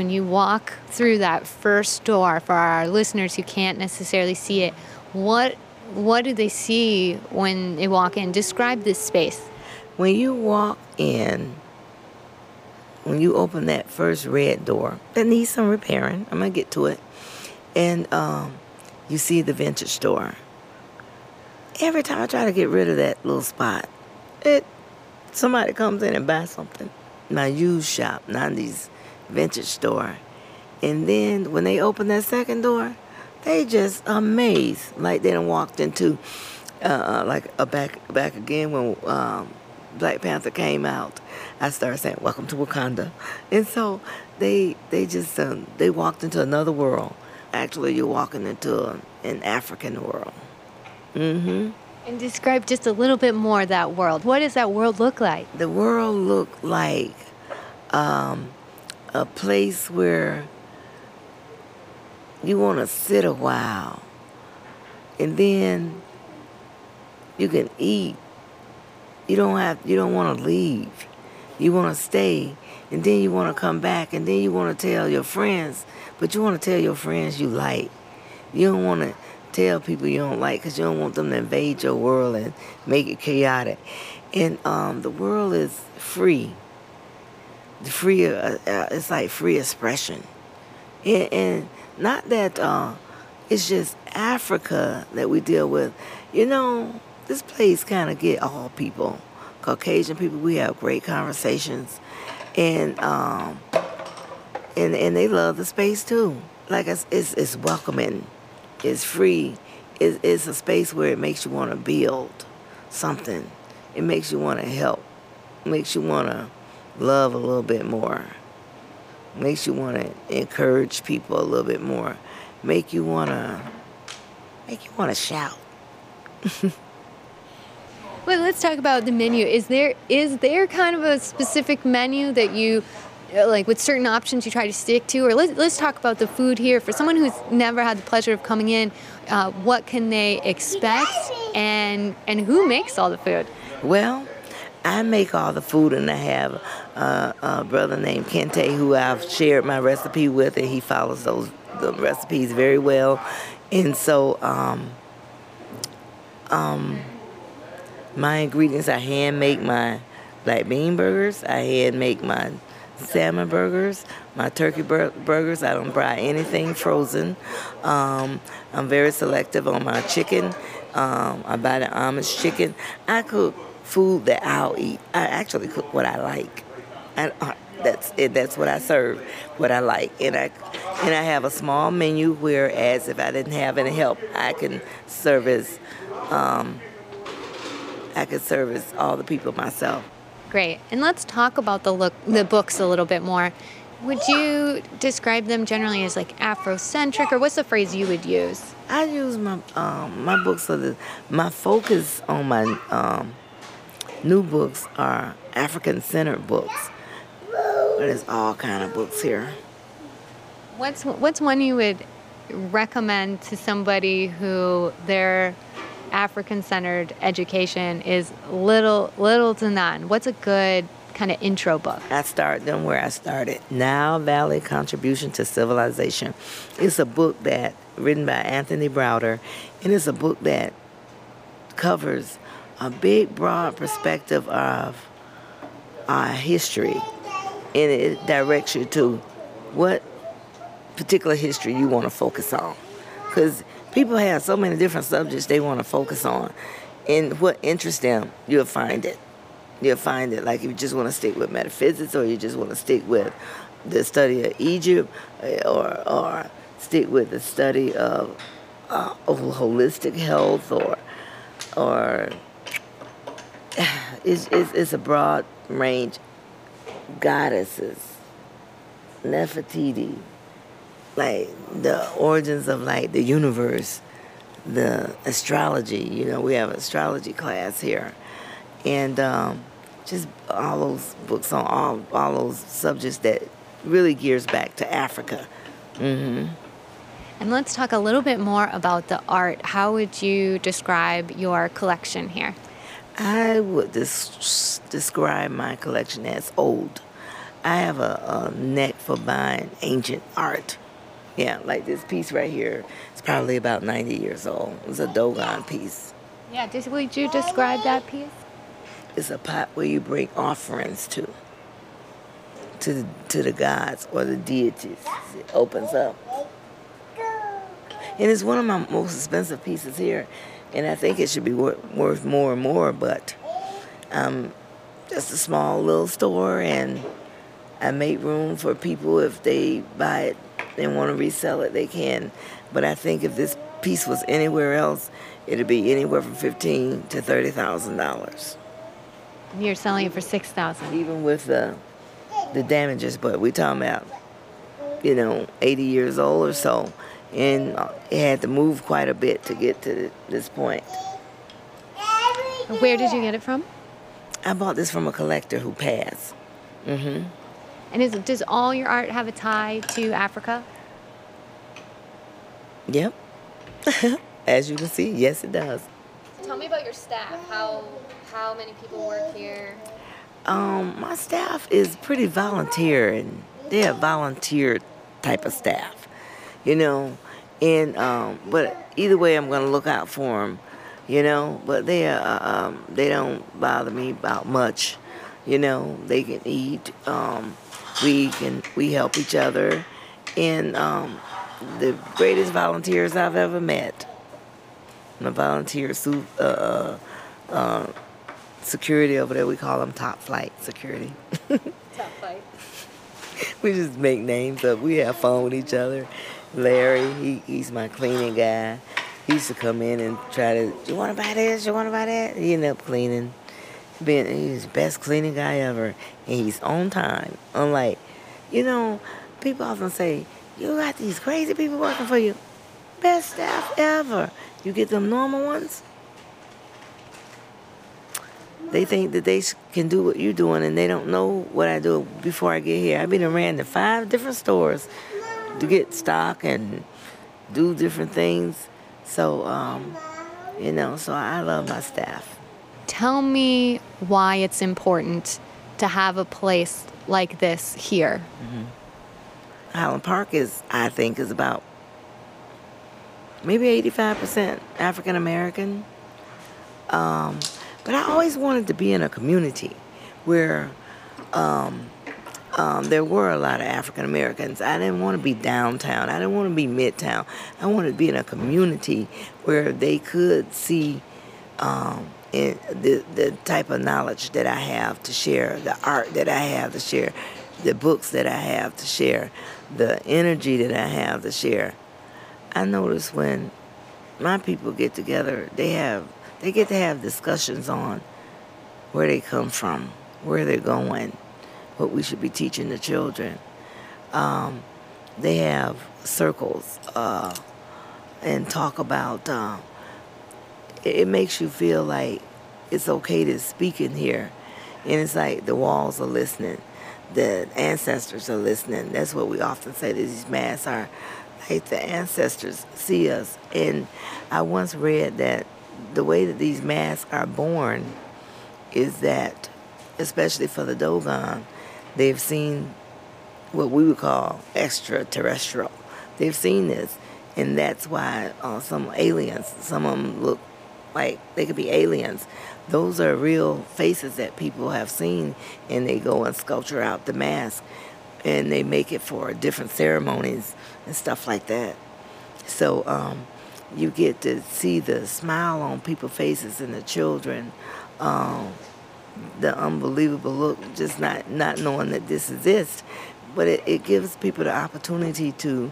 when you walk through that first door, for our listeners who can't necessarily see it, what do they see when they walk in? Describe this space. When you walk in, when you open that first red door, that needs some repairing. I'm going to get to it. And you see the vintage store. Every time I try to get rid of that little spot, somebody comes in and buys something. My used shop, not these vintage store. And then when they open that second door, they just amazed, like they done walked into like a back again when Black Panther came out. I started saying, "Welcome to Wakanda," and so they just they walked into another world. Actually, you're walking into an African world. Mm-hmm. And describe just a little bit more of that world. What does that world look like? The world looked like a place where you want to sit a while, and then you can eat. You don't want to leave. You want to stay, and then you want to come back, and then you want to tell your friends, but you want to tell your friends you like. You don't want to tell people you don't like because you don't want them to invade your world and make it chaotic. And the world is free. It's like free expression. And not that it's just Africa that we deal with. You know, this place kind of get all people. Caucasian people, we have great conversations. And they love the space too. Like it's welcoming. It's free. It's a space where it makes you want to build something. It makes you want to help. It makes you want to love a little bit more. It makes you want to encourage people a little bit more. Make you want to shout. Well, let's talk about the menu. Is there kind of a specific menu that you, like with certain options, you try to stick to? Or let's talk about the food here. For someone who's never had the pleasure of coming in, what can they expect, and who makes all the food? Well, I make all the food, and I have a brother named Kente who I've shared my recipe with, and he follows the recipes very well. And so my ingredients, I hand make my black bean burgers, I hand make my salmon burgers, my turkey burgers. I don't buy anything frozen. I'm very selective on my chicken. I buy the Amish chicken. I cook food that I'll eat. I actually cook what I like. And that's it. That's what I serve, what I like. And I have a small menu, whereas if I didn't have any help, I can service all the people myself. Great. And let's talk about the books a little bit more. Would you describe them generally as like Afrocentric, or what's the phrase you would use? I use my books my focus on my new books are African-centered books. But there's all kind of books here. What's one you would recommend to somebody who their African-centered education is little to none? What's a good kind of intro book? I start them where I started. Nile Valley Contribution to Civilization. It's a book that written by Anthony Browder, and it's a book that covers a big, broad perspective of our history, and it directs you to what particular history you want to focus on, because people have so many different subjects they want to focus on, and what interests them, you'll find it. You'll find it. Like if you just want to stick with metaphysics, or you just want to stick with the study of Egypt, or stick with the study of holistic health, or it's a broad range. Goddesses, Nefertiti, like the origins of like the universe, the astrology. You know, we have an astrology class here, and just all those books on all those subjects that really gears back to Africa. Mm-hmm. And let's talk a little bit more about the art. How would you describe your collection here? I would describe my collection as old. I have a neck for buying ancient art. Yeah, like this piece right here. It's probably about 90 years old. It's a Dogon piece. Yeah, would you describe that piece? It's a pot where you bring offerings to the gods or the deities. It opens up. And it's one of my most expensive pieces here. And I think it should be worth more and more, but just a small little store, and I make room for people if they buy it and want to resell it, they can. But I think if this piece was anywhere else, it'd be anywhere from $15,000 to $30,000. You're selling it for $6,000. Even with the damages, but we're talking about, 80 years old or so, and it had to move quite a bit to get to this point. Where did you get it from? I bought this from a collector who passed. Mm-hmm. And does all your art have a tie to Africa? Yep. As you can see, yes, it does. Tell me about your staff. How many people work here? My staff is pretty volunteer, and they're a volunteer type of staff, And but either way, I'm gonna look out for them, But they don't bother me about much, They can eat. We help each other, and the greatest volunteers I've ever met. My volunteer security over there, we call them top flight security. Top flight. We just make names up. We have fun with each other. Larry, he's my cleaning guy. He used to come in and try to, you want to buy this? You want to buy that? He ended up cleaning. He's the best cleaning guy ever. And he's on time. Unlike, people often say, you got these crazy people working for you. Best staff ever. You get them normal ones, they think that they can do what you're doing, and they don't know what I do before I get here. I've been around to 5 different stores to get stock and do different things. So, so I love my staff. Tell me why it's important to have a place like this here. Mm-hmm. Highland Park I think, is about maybe 85% African American. But I always wanted to be in a community where there were a lot of African Americans. I didn't want to be downtown. I didn't want to be midtown. I wanted to be in a community where they could see the type of knowledge that I have to share, the art that I have to share, the books that I have to share, the energy that I have to share. I notice when my people get together, they get to have discussions on where they come from, where they're going, what we should be teaching the children. They have circles and talk about, it makes you feel like it's okay to speak in here. And it's like the walls are listening. The ancestors are listening. That's what we often say, that these masks are like the ancestors see us. And I once read that the way that these masks are born is that, especially for the Dogon, they've seen what we would call extraterrestrial. They've seen this, and that's why some aliens, some of them look like they could be aliens. Those are real faces that people have seen, and they go and sculpture out the mask, and they make it for different ceremonies and stuff like that. So you get to see the smile on people's faces and the children, the unbelievable look, just not knowing that this exists. But it gives people the opportunity to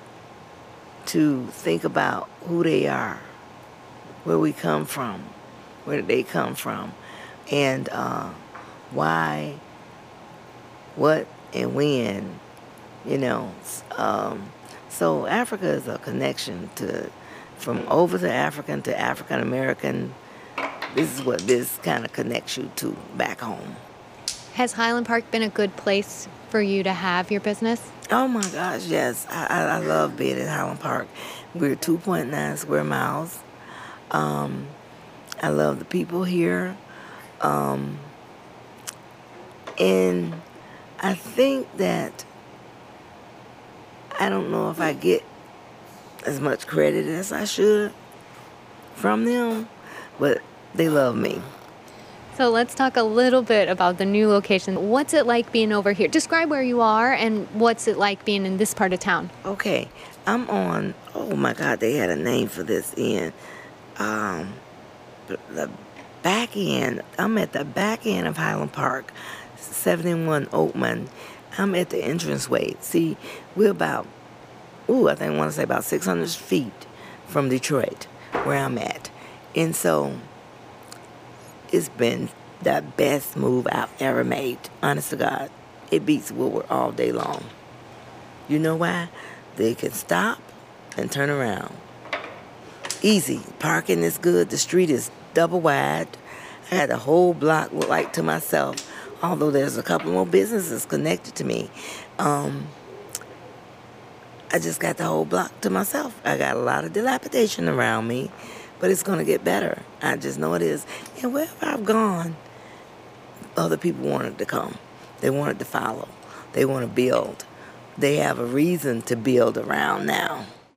think about who they are, where we come from, where did they come from, and why, what, and when, So Africa is a connection from over to African to African American. This is what this kind of connects you to back home. Has Highland Park been a good place for you to have your business? Oh my gosh, yes. I love being in Highland Park. We're 2.9 square miles. I love the people here. And I think that I don't know if I get as much credit as I should from them, but they love me. So let's talk a little bit about the new location. What's it like being over here? Describe where you are and what's it like being in this part of town. Okay, I'm on, oh my God, they had a name for this end. The back end, I'm at the back end of Highland Park, 71 Oakman. I'm at the entranceway. See, we're about, I think I want to say about 600 feet from Detroit, where I'm at. And so it's been the best move I've ever made. Honest to God. It beats Woodward all day long. You know why? They can stop and turn around. Easy. Parking is good. The street is double wide. I had the whole block look like to myself, although there's a couple more businesses connected to me. I just got the whole block to myself. I got a lot of dilapidation around me, but it's going to get better. I just know it is. And wherever I've gone, other people wanted to come. They wanted to follow. They want to build. They have a reason to build around now.